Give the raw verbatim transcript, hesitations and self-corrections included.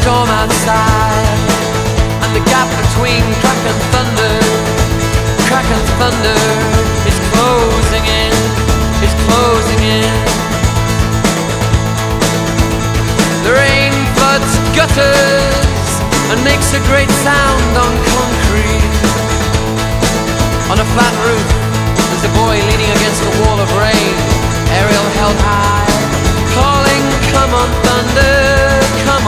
storm outside, and the gap between crack and thunder, crack and thunder is closing in, is closing in. The rain floods gutters and makes a great sound on concrete, on a flat roof